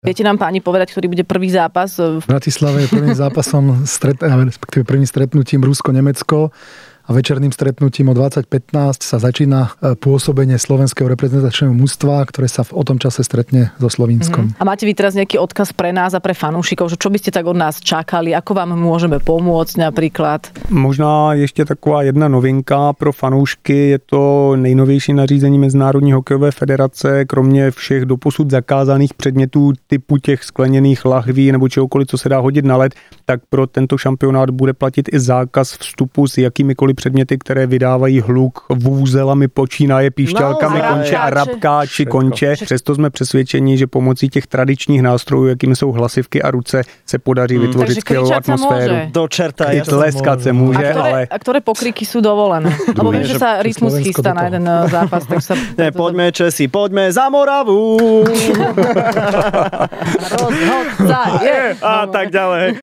Viete nám páni povedať, ktorý bude prvý zápas? V Bratislave je prvým zápasom, respektíve prvým stretnutím Rusko-Nemecko a večerným stretnutím o 20:15 sa začína pôsobenie slovenského reprezentačného mužstva, ktoré sa v tom čase stretne so Slovínskom. A máte vy teraz nejaký odkaz pre nás a pre fanúšikov, že čo by ste tak od nás čakali, ako vám môžeme pomôcť napríklad? Možná ještě taková jedna novinka pro fanoušky, je to nejnovější nařízení Mezinárodní hokejové federace, kromě všech doposud zakázaných předmětů typu těch skleněných lahví nebo čehokoliv, co se dá hodit na led, tak pro tento šampionát bude platit i zákaz vstupu s jakýmikoliv předměty, které vydávají hluk, vůzelami počínaje, píšťalkami, konče a rabkáči konče. Přesto jsme přesvědčeni, že pomocí těch tradičních nástrojů, jakými jsou hlasivky a ruce, se podaří vytvořit skvělou atmosféru. Do čerta, tleskať sa môže, ale... A ktoré pokriky sú dovolené? Lebo viem, že sa Rytmus chystá na jeden zápas, tak sa... Ne, poďme Česi, poďme za Moravu! Rozhodca je! A tak ďalej.